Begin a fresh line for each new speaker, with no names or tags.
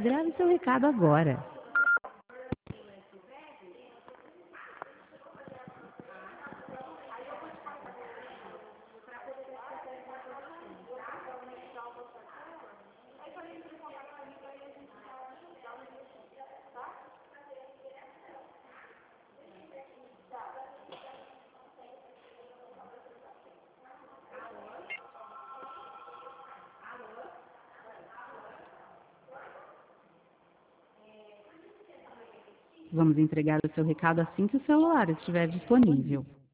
Grave seu recado agora. Vamos entregar o seu recado assim que o celular estiver disponível.